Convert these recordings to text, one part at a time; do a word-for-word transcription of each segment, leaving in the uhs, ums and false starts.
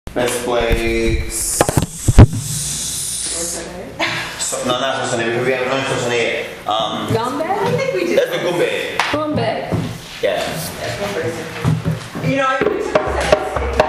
Let's play. So, no, not Sosone, because we haven't learned Sosone yet. Um, Gombe? I think we did. let's do Gumbe. Gombe. Yeah. That's one person. You know, I think we said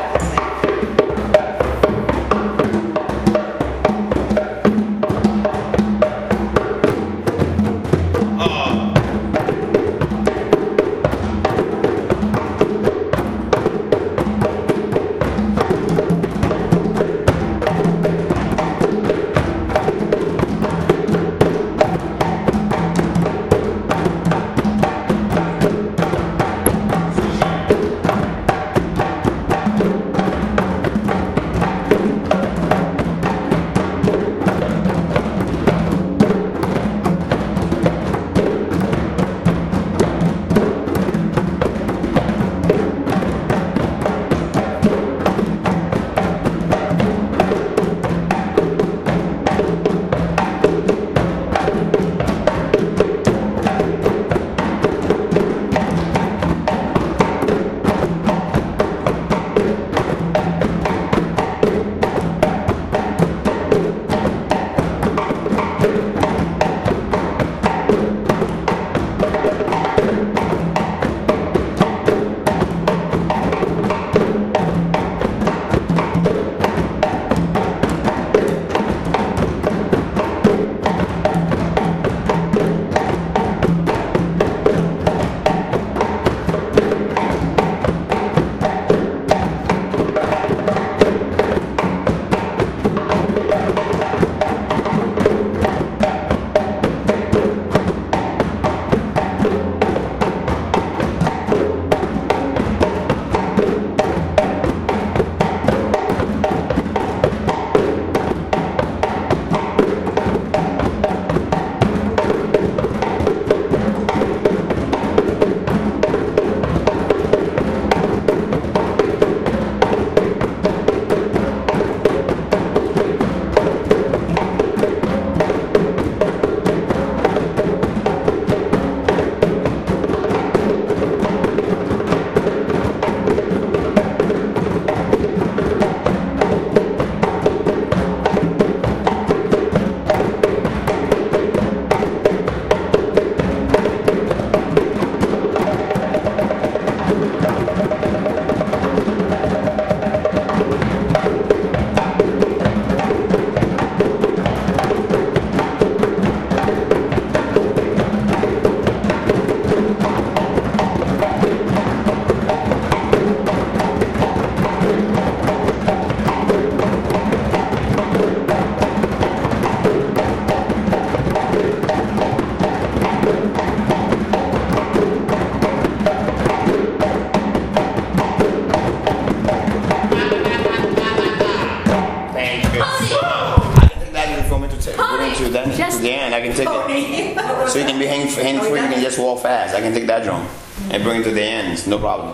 Then Just to the end, I can take it. So you can be hang, hang free, you can just walk fast. I can take that drum and bring it to the ends, no problem.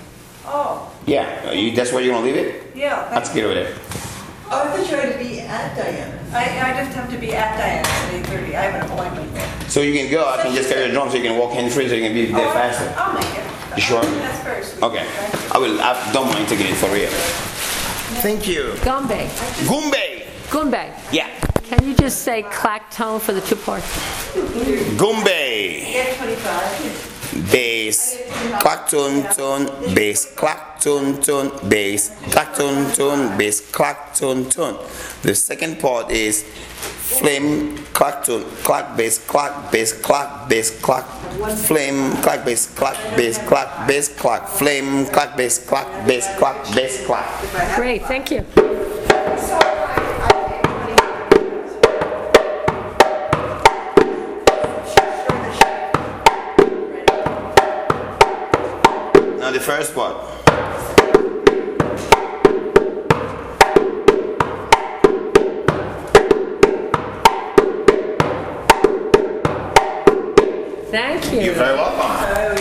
Oh. Yeah, you, that's where you want to leave it? Yeah. Let's get over there. Oh, I thought you had to be at Diana. I, I just have to be at Diana at eight thirty. I have an appointment there. So you can go, I can just carry the drum so you can walk hands free so you can be there Oh, faster. I'll make it. You sure? That's very sweet. Okay. I will, I don't mind taking it for real. Thank you. Gombe. Gumbe. Gombe. Yeah. Can you just say clack tone for the two parts? Gumbe. Get twenty-five. Bass, clack tone tone, bass, clack tone tone, bass, clack tone tone, bass, clack tone tone. The second part is flame, clack tone, clack bass, clack bass, clack bass, clack, flame, clack bass, clack bass, clack bass, clack, flame, clack bass, clack bass, clack bass, clack. Great, thank you. Now the first part.